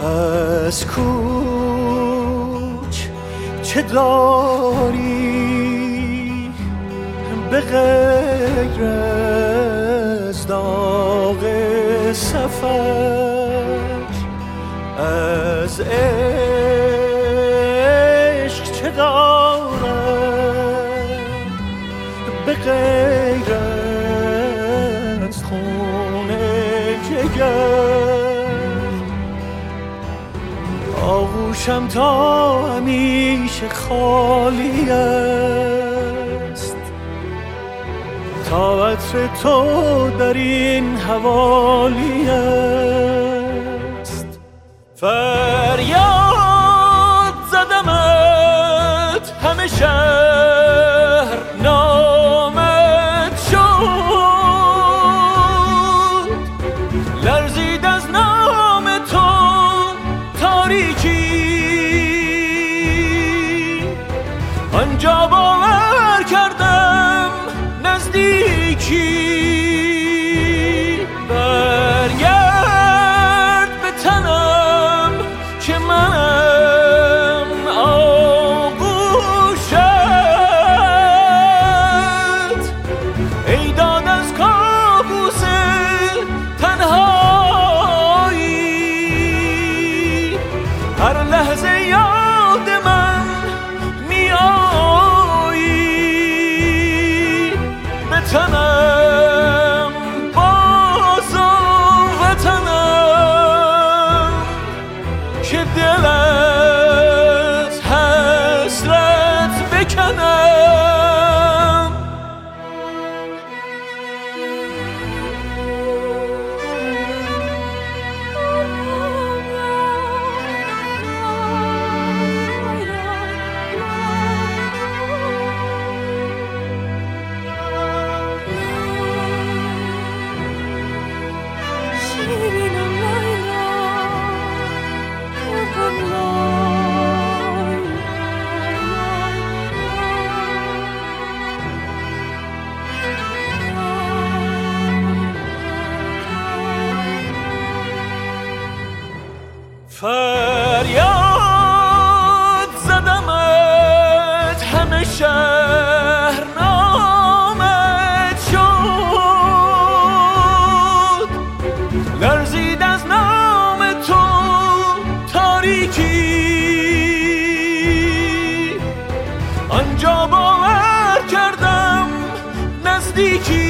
از کوچ چه داری به غیر از داغ سفر؟ از عشق چه دارم به غیر از خون جگر؟ آغوشم تا همیشه خالی است، تا عطر تو در این حوالی است. فریاد زدمت همه شهر نامت شد، لرزید از نام تو تاریکی، آنجا باور کردم نزدیکی. برگرد به تنم که منم آغوشت، ای داد از کابوس تنهایی، هر لحظه یاد من می آیی. به تنم باز وطنم که دل از حسرت بکنم. فریاد زدمت همه شهر نامت شد، لرزید از نام تو تاریکی، آنجا باور کردم نزدیکی.